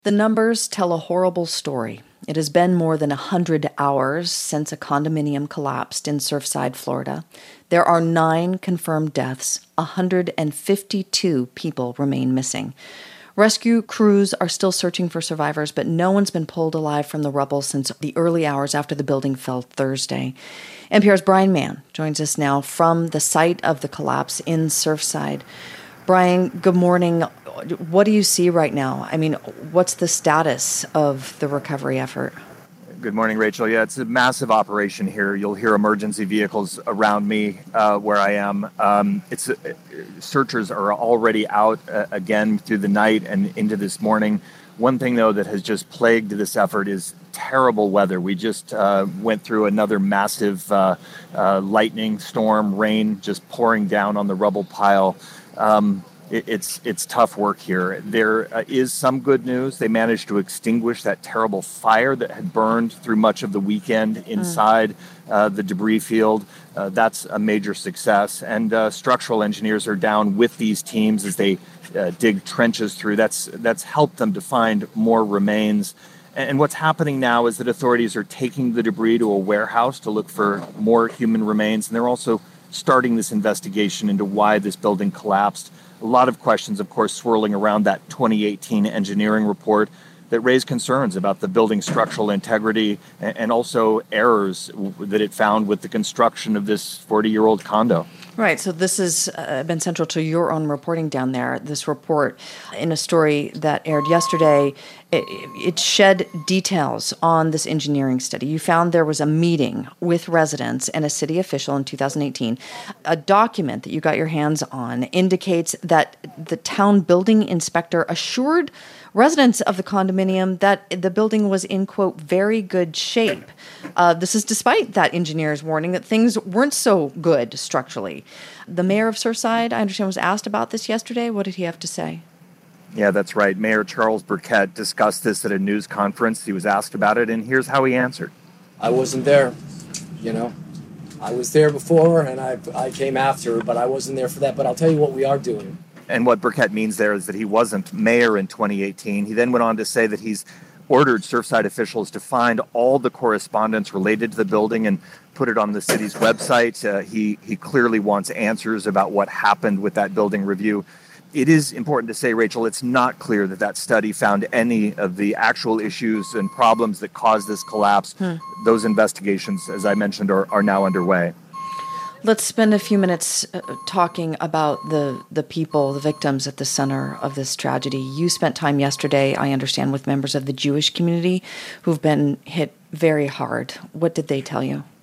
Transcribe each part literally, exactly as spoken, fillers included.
The numbers tell a horrible story. It has been more than one hundred hours since a condominium collapsed in Surfside, Florida. There are nine confirmed deaths. one hundred fifty-two people remain missing. Rescue crews are still searching for survivors, but no one's been pulled alive from the rubble since the early hours after the building fell Thursday. N P R's Brian Mann joins us now from the site of the collapse in Surfside. Brian, good morning. What do you see right now? I mean, what's the status of the recovery effort? Good morning, Rachel. Yeah, it's a massive operation here. You'll hear emergency vehicles around me uh, where I am. Um, it's uh, searchers are already out uh, again through the night and into this morning. One thing, though, that has just plagued this effort is terrible weather. We just uh, went through another massive uh, uh, lightning storm, rain just pouring down on the rubble pile. Um, it, it's it's tough work here. There uh, is some good news. They managed to extinguish that terrible fire that had burned through much of the weekend inside mm. uh, the debris field. Uh, that's a major success. And uh, structural engineers are down with these teams as they uh, dig trenches through. That's that's helped them to find more remains. And what's happening now is that authorities are taking the debris to a warehouse to look for more human remains. And they're also starting this investigation into why this building collapsed. A lot of questions, of course, swirling around that twenty eighteen engineering report that raised concerns about the building's structural integrity and also errors that it found with the construction of this forty-year-old condo. Right. So this has uh, been central to your own reporting down there. This report, in a story that aired yesterday, it, it shed details on this engineering study. You found there was a meeting with residents and a city official in two thousand eighteen. A document that you got your hands on indicates that the town building inspector assured residents of the condominium that the building was in, quote, very good shape. Uh, this is despite that engineer's warning that things weren't so good structurally. The mayor of Surfside, I understand, was asked about this yesterday. What did he have to say? Yeah, that's right. Mayor Charles Burkett discussed this at a news conference. He was asked about it, and here's how he answered. I wasn't there, you know. I was there before, and I, I came after, but I wasn't there for that. But I'll tell you what we are doing. And what Burkett means there is that he wasn't mayor in twenty eighteen. He then went on to say that he's ordered Surfside officials to find all the correspondence related to the building and put it on the city's website. Uh, he, he clearly wants answers about what happened with that building review. It is important to say, Rachel, it's not clear that that study found any of the actual issues and problems that caused this collapse. Hmm. Those investigations, as I mentioned, are, are now underway. Let's spend a few minutes uh, talking about the, the people, the victims at the center of this tragedy. You spent time yesterday, I understand, with members of the Jewish community who've been hit very hard. What did they tell you?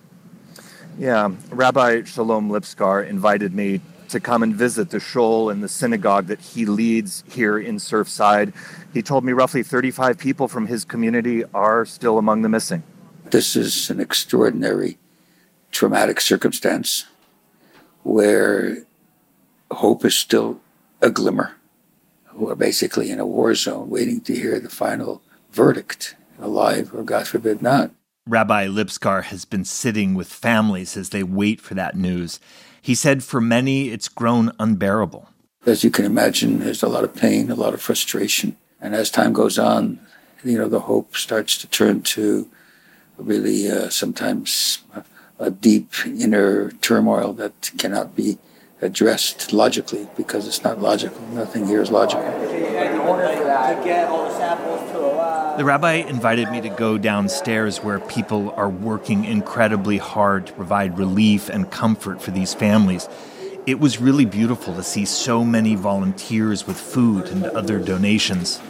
Yeah, Rabbi Shalom Lipskar invited me to come and visit the shul and the synagogue that he leads here in Surfside. He told me roughly thirty-five people from his community are still among the missing. This is an extraordinary traumatic circumstance where hope is still a glimmer. We're basically in a war zone waiting to hear the final verdict, alive or, God forbid, not. Rabbi Lipskar has been sitting with families as they wait for that news. He said for many, it's grown unbearable. As you can imagine, there's a lot of pain, a lot of frustration. And as time goes on, you know, the hope starts to turn to really uh, sometimes a deep inner turmoil that cannot be addressed logically because it's not logical. Nothing here is logical. The rabbi invited me to go downstairs where people are working incredibly hard to provide relief and comfort for these families. It was really beautiful to see so many volunteers with food and other donations.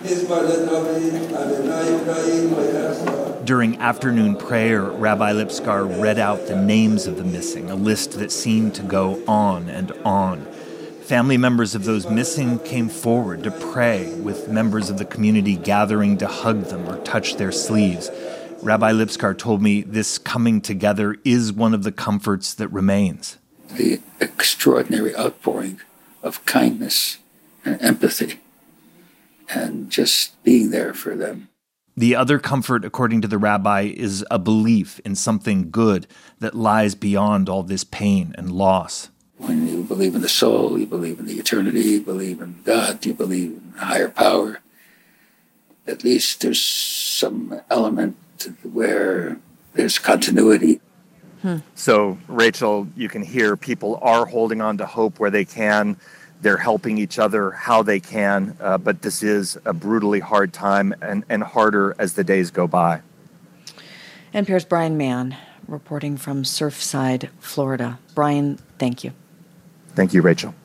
During afternoon prayer, Rabbi Lipskar read out the names of the missing, a list that seemed to go on and on. Family members of those missing came forward to pray, with members of the community gathering to hug them or touch their sleeves. Rabbi Lipskar told me this coming together is one of the comforts that remains. The extraordinary outpouring of kindness and empathy and just being there for them. The other comfort, according to the rabbi, is a belief in something good that lies beyond all this pain and loss. When you believe in the soul, you believe in the eternity, you believe in God, you believe in a higher power, at least there's some element where there's continuity. Hmm. So, Rachel, you can hear people are holding on to hope where they can. They're helping each other how they can, uh, but this is a brutally hard time and, and harder as the days go by. N P R's Brian Mann reporting from Surfside, Florida. Brian, thank you. Thank you, Rachel.